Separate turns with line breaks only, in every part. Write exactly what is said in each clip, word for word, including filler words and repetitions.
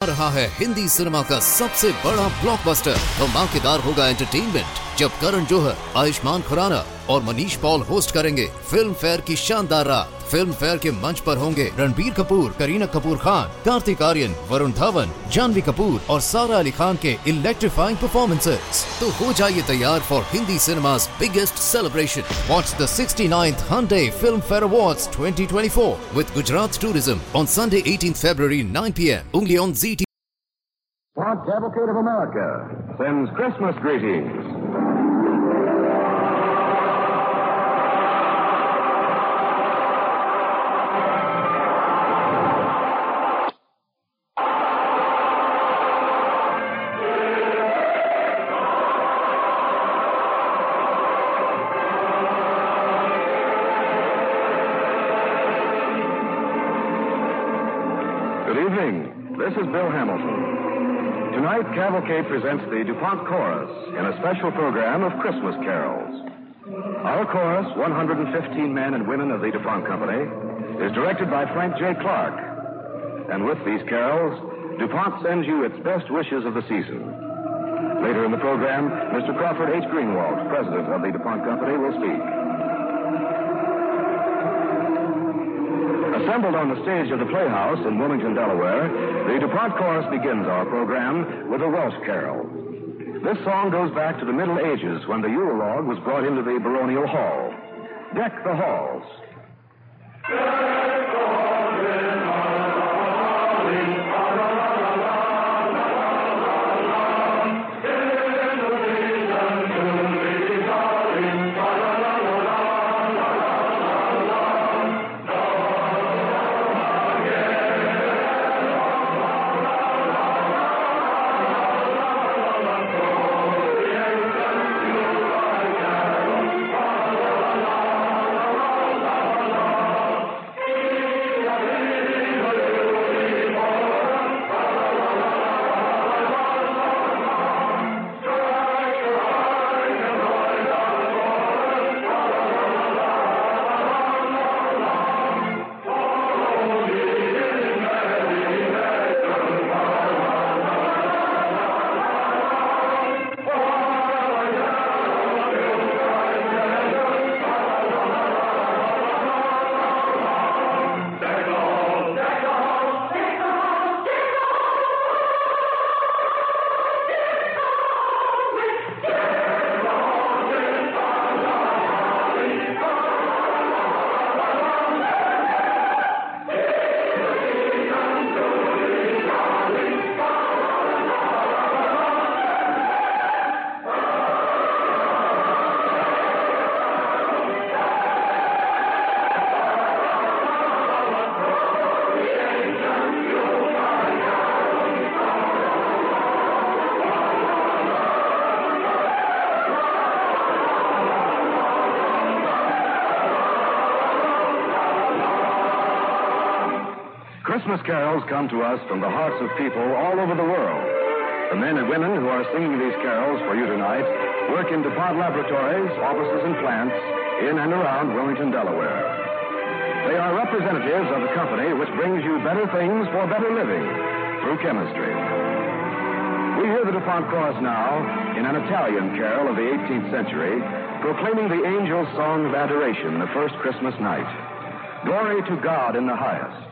रहा है हिंदी सिनेमा का सबसे बड़ा ब्लॉकबस्टर। धमाकेदार होगा एंटरटेनमेंट जब करण जौहर, आयुष्मान खुराना और मनीष पॉल होस्ट करेंगे फिल्म फेयर की शानदार रात। फिल्म फेयर के मंच पर होंगे रणबीर कपूर, करीना कपूर खान, कार्तिक आर्यन, वरुण धवन, जानवी कपूर और सारा अली खान के इलेक्ट्रीफाइंग परफॉर्मेंसेस। तो हो जाइए तैयार for Hindi cinema's biggest celebration. Watch the sixty-ninth Hyundai Film Fair Awards twenty twenty-four with Gujarat Tourism on Sunday eighteenth February nine p m only on Z T V.
Ford Cavalcade of America sends Christmas greetings. Good evening. This is Bill Hamilton. Tonight, Cavalcade presents the DuPont Chorus in a special program of Christmas carols. Our chorus, one hundred fifteen men and women of the DuPont Company, is directed by Frank J. Clark. And with these carols, DuPont sends you its best wishes of the season. Later in the program, Mister Crawford H. Greenwald, president of the DuPont Company, will speak. Assembled on the stage of the Playhouse in Wilmington, Delaware, the DuPont Chorus begins our program with a Welsh carol. This song goes back to the Middle Ages when the Yule log was brought into the baronial hall. Deck the halls. Deck the halls in holly, la la la la la la. In the season to be jolly, la la la la la la la la. Christmas carols come to us from the hearts of people all over the world. The men and women who are singing these carols for you tonight work in DuPont laboratories, offices, and plants in and around Wilmington, Delaware. They are representatives of the company which brings you better things for better living through chemistry. We hear the DuPont chorus now in an Italian carol of the eighteenth century, proclaiming the angel's song of adoration the first Christmas night. Glory to God in the highest.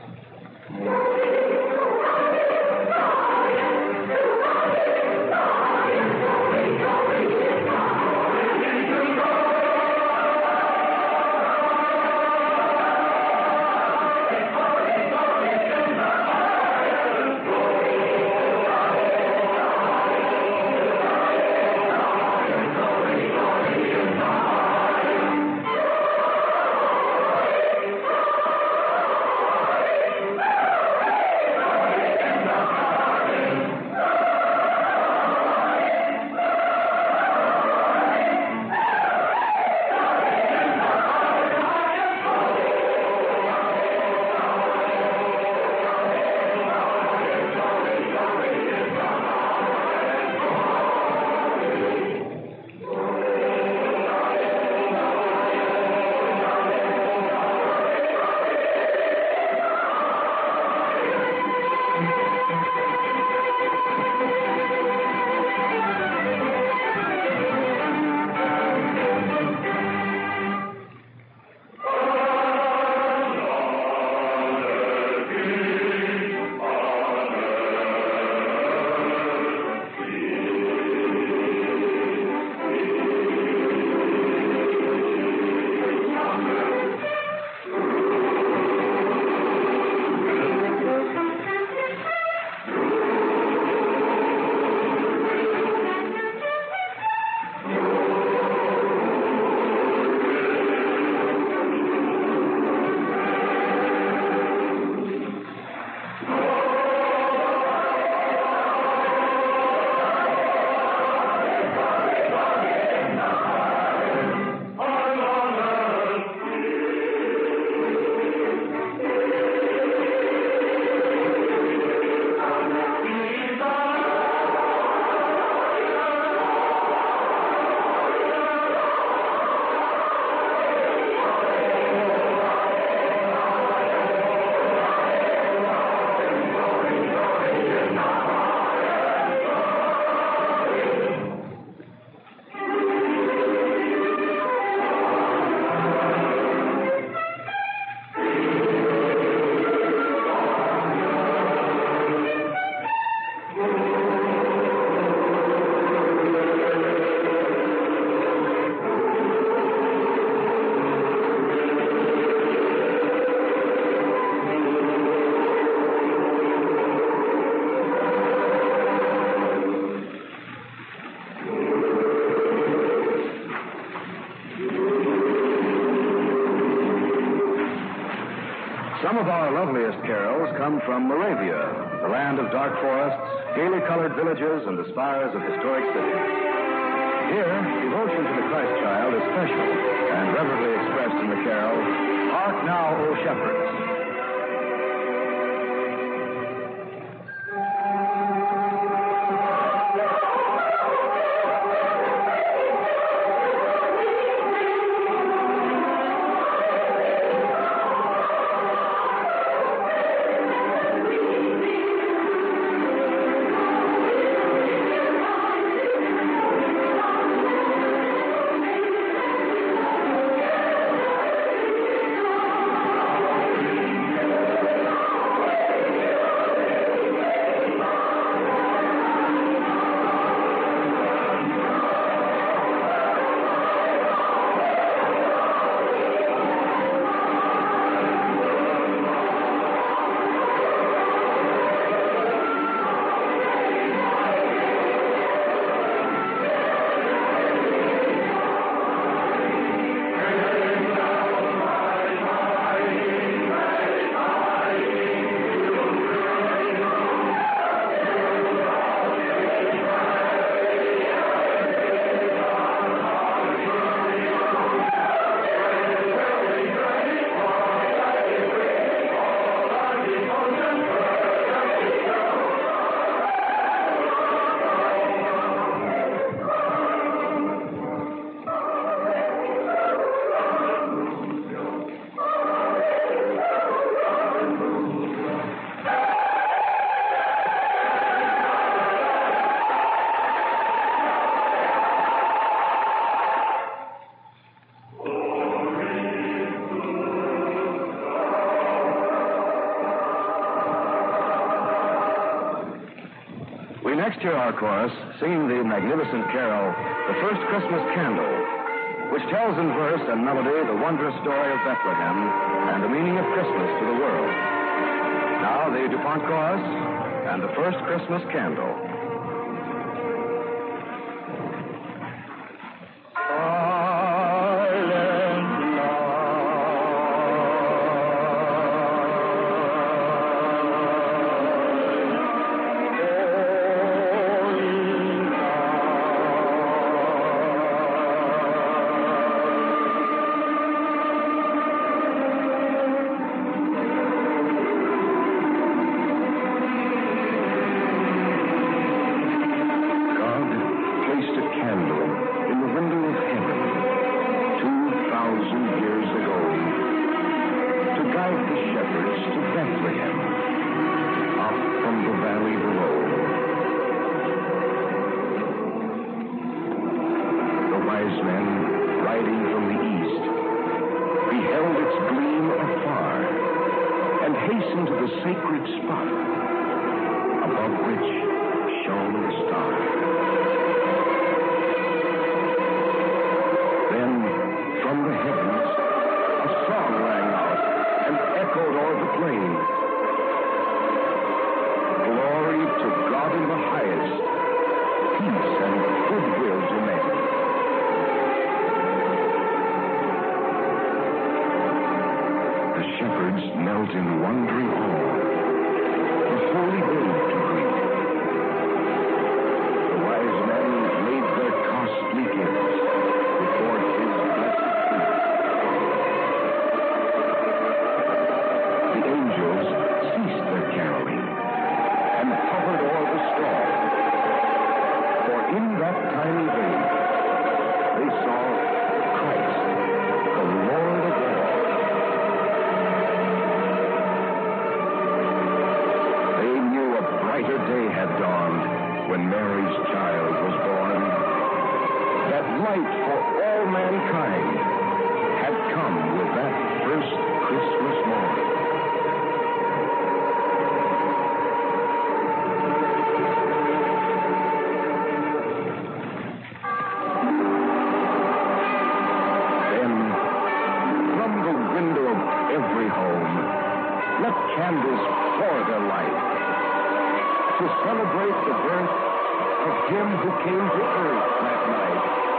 Some of our loveliest carols come from Moravia, the land of dark forests, gaily colored villages, and the spires of historic cities. Here, devotion to the Christ child is special and reverently expressed in the carol, Hark Now, O Shepherds. Next hear our chorus singing the magnificent carol, The First Christmas Candle, which tells in verse and melody the wondrous story of Bethlehem and the meaning of Christmas to the world. Now the DuPont chorus and The First Christmas Candle.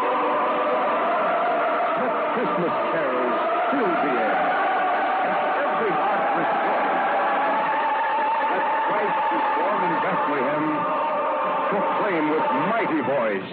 Christmas carols fill the air, and every heart rejoice. Let Christ who born in Bethlehem proclaim with mighty voice.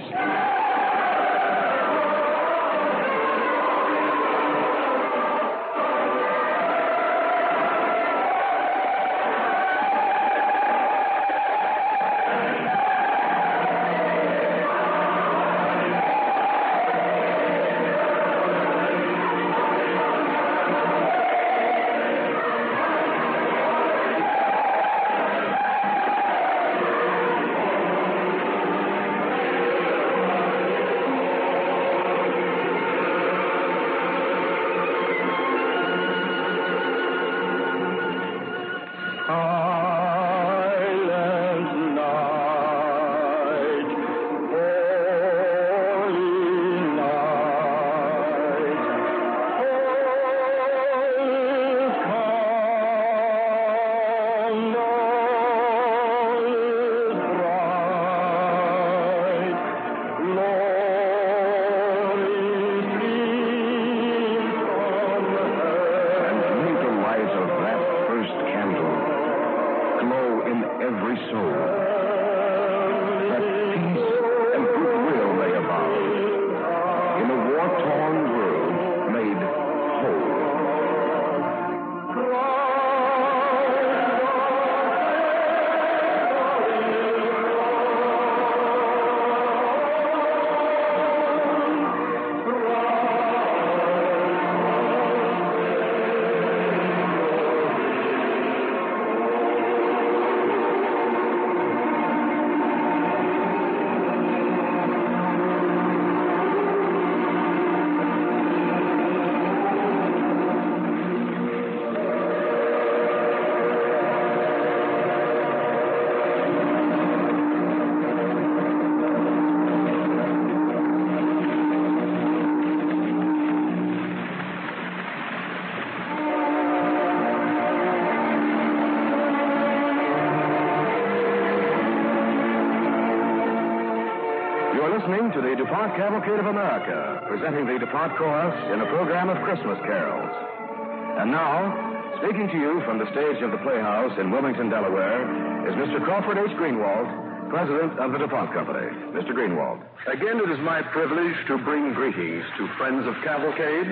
Listening to the DuPont Cavalcade of America, presenting the DuPont Chorus in a program of Christmas carols. And now, speaking to you from the stage of the Playhouse in Wilmington, Delaware, is Mister Crawford H. Greenwald, President of the DuPont Company. Mister Greenwald.
Again, it is my privilege to bring greetings to friends of Cavalcade,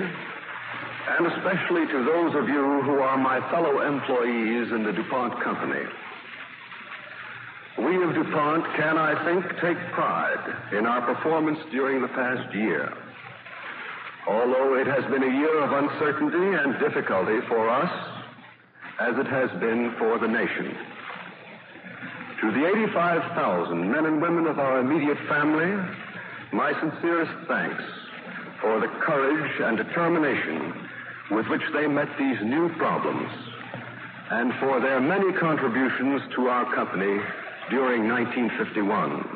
and especially to those of you who are my fellow employees in the DuPont Company. We of DuPont can, I think, take pride in our performance during the past year. Although it has been a year of uncertainty and difficulty for us, as it has been for the nation. To the eighty-five thousand men and women of our immediate family, my sincerest thanks for the courage and determination with which they met these new problems, and for their many contributions to our company during nineteen fifty-one.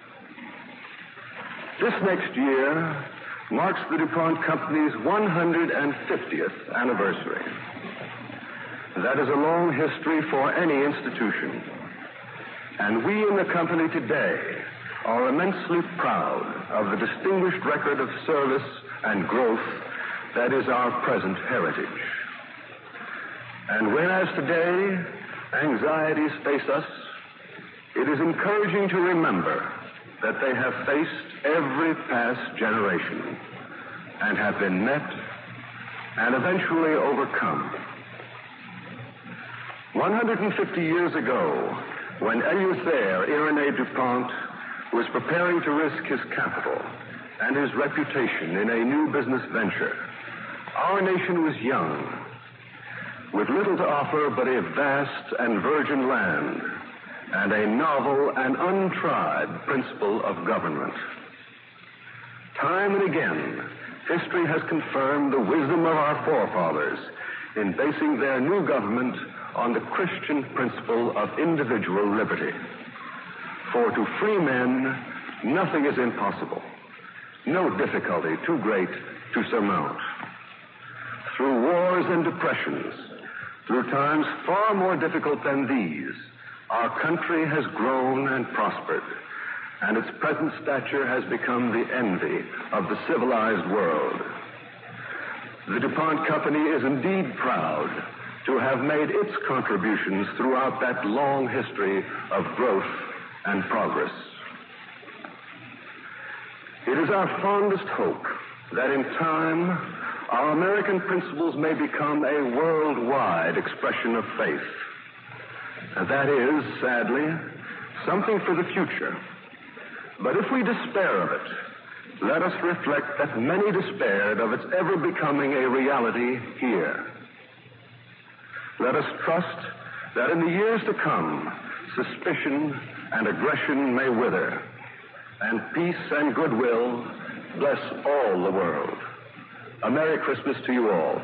This next year marks the DuPont Company's one hundred fiftieth anniversary. That is a long history for any institution. And we in the company today are immensely proud of the distinguished record of service and growth that is our present heritage. And whereas today anxieties face us, it is encouraging to remember that they have faced every past generation and have been met and eventually overcome. one hundred fifty years ago, when Eleuthère Irénée DuPont was preparing to risk his capital and his reputation in a new business venture, our nation was young, with little to offer but a vast and virgin land and a novel and untried principle of government. Time and again, history has confirmed the wisdom of our forefathers in basing their new government on the Christian principle of individual liberty. For to free men, nothing is impossible, no difficulty too great to surmount. Through wars and depressions, through times far more difficult than these, our country has grown and prospered, and its present stature has become the envy of the civilized world. The DuPont Company is indeed proud to have made its contributions throughout that long history of growth and progress. It is our fondest hope that in time our American principles may become a worldwide expression of faith. And that is, sadly, something for the future. But if we despair of it, let us reflect that many despaired of its ever becoming a reality here. Let us trust that in the years to come, suspicion and aggression may wither, and peace and goodwill bless all the world. A Merry Christmas to you all.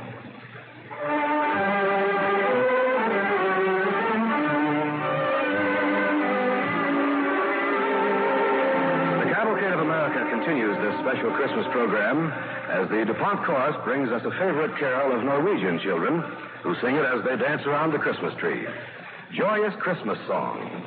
The Cavalcade of America continues this special Christmas program as the DuPont Chorus brings us a favorite carol of Norwegian children who sing it as they dance around the Christmas tree. Joyous Christmas Song.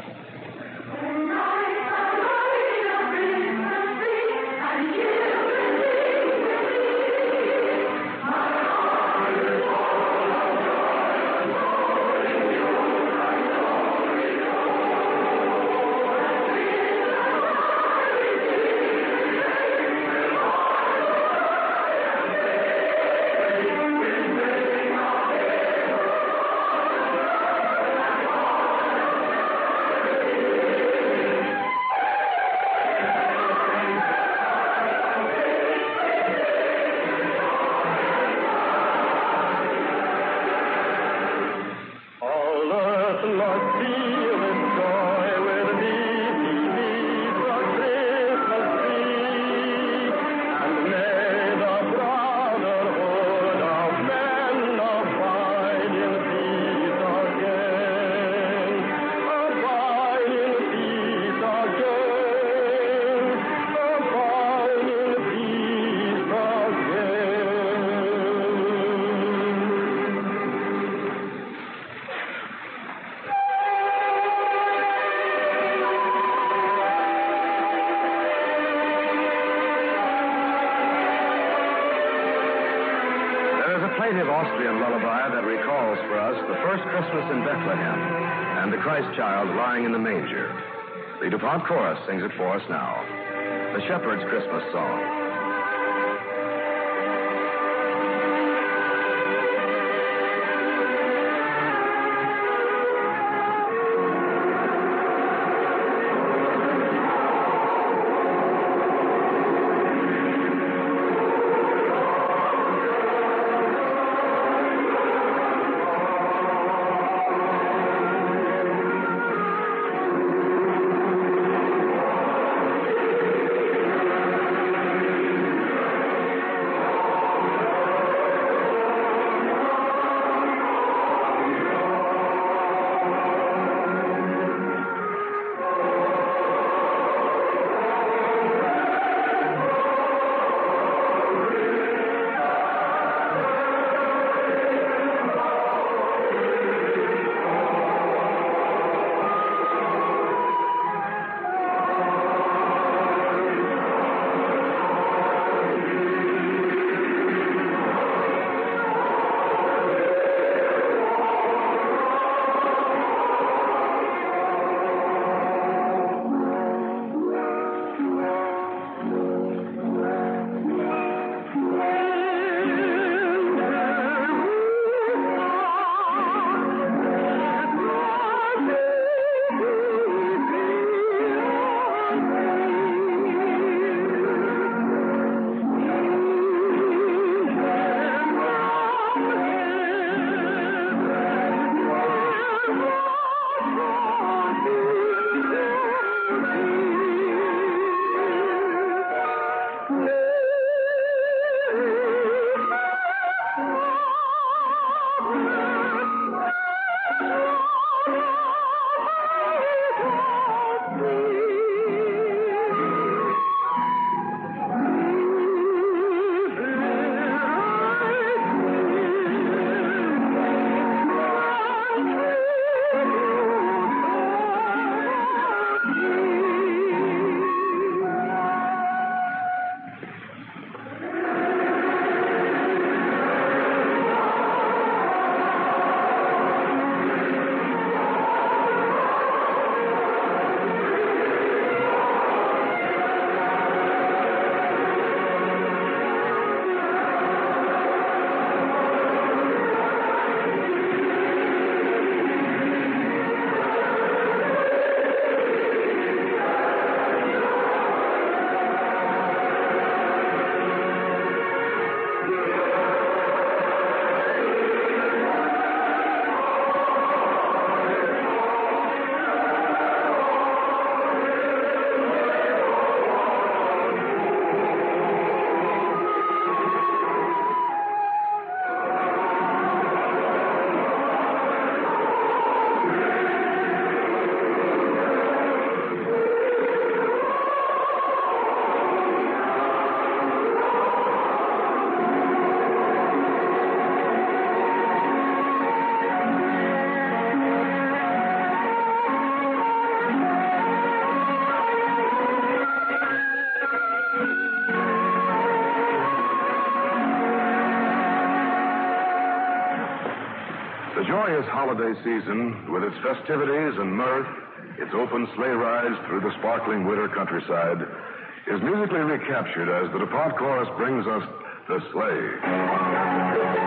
Plaintive Austrian lullaby that recalls for us the first Christmas in Bethlehem and the Christ child lying in the manger. The DuPont Chorus sings it for us now. The Shepherd's Christmas Song.
glorious holiday season, with its festivities and mirth, its open sleigh rides through the sparkling winter countryside, is musically recaptured as the DuPont chorus brings us The Sleigh.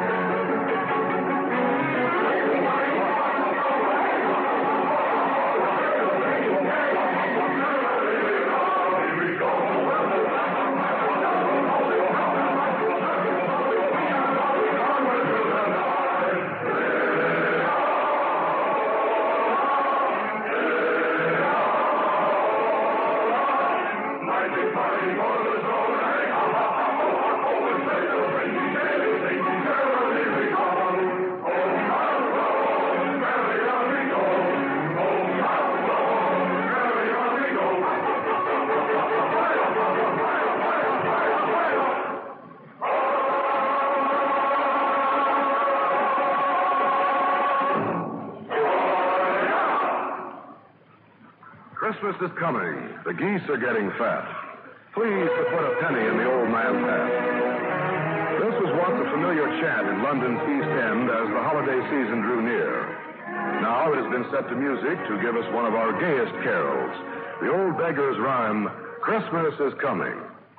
Christmas is coming. The geese are getting fat. Please to put a penny in the old man's hat. This was once a familiar chant in London's East End as the holiday season drew near. Now it has been set to music to give us one of our gayest carols. The old beggar's rhyme, Christmas is coming.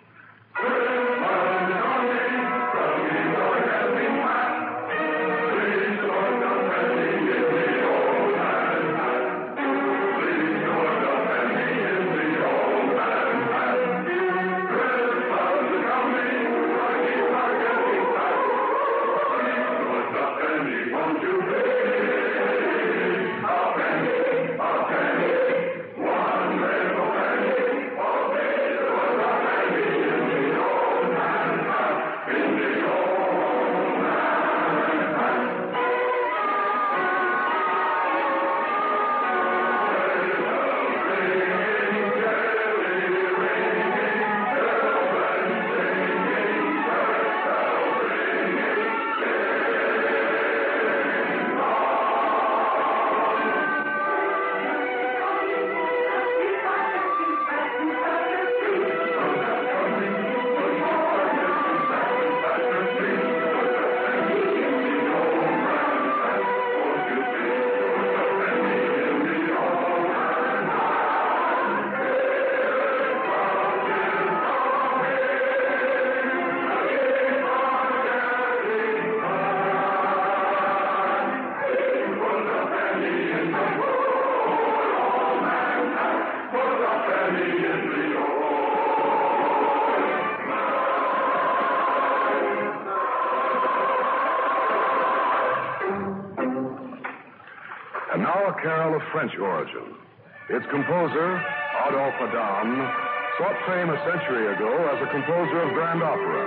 And now a carol of French origin. Its composer, Adolphe Adam, sought fame a century ago as a composer of grand opera.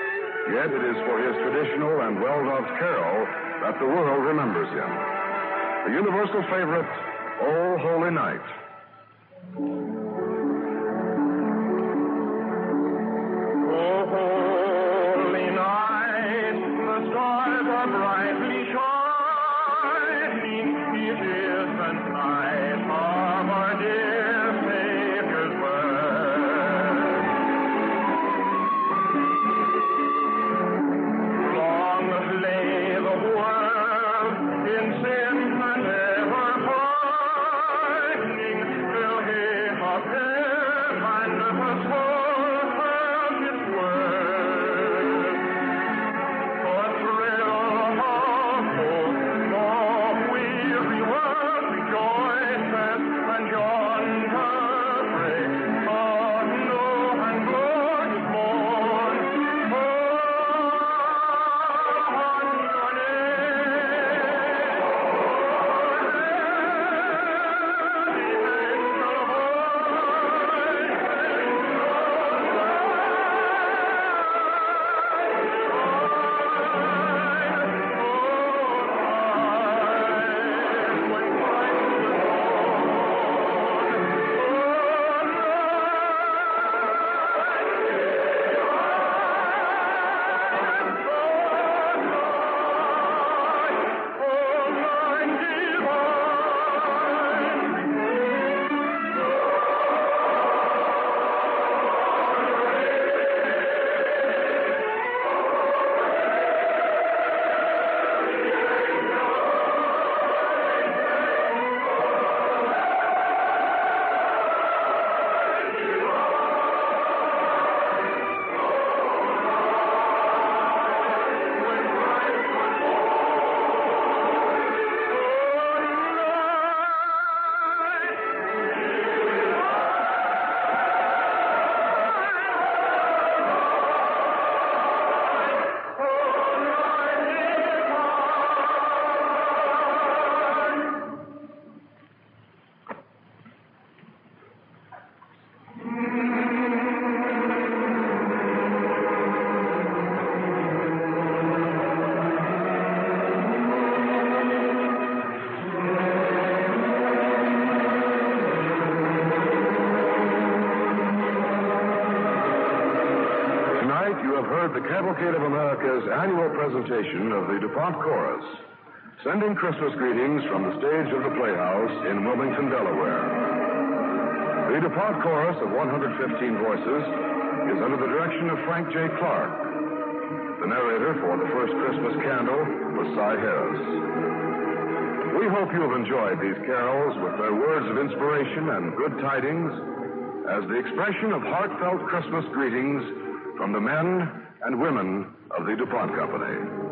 Yet it is for his traditional and well-loved carol that the world remembers him. The universal favorite, O Holy Night.
Sin and ever fighting till he
the Cavalcade of America's annual presentation of the DuPont Chorus, sending Christmas greetings from the stage of the Playhouse in Wilmington, Delaware. The DuPont Chorus of one hundred fifteen voices is under the direction of Frank J. Clark. The narrator for the first Christmas candle was Cy Harris. We hope you have enjoyed these carols with their words of inspiration and good tidings as the expression of heartfelt Christmas greetings from the men and women of the DuPont Company.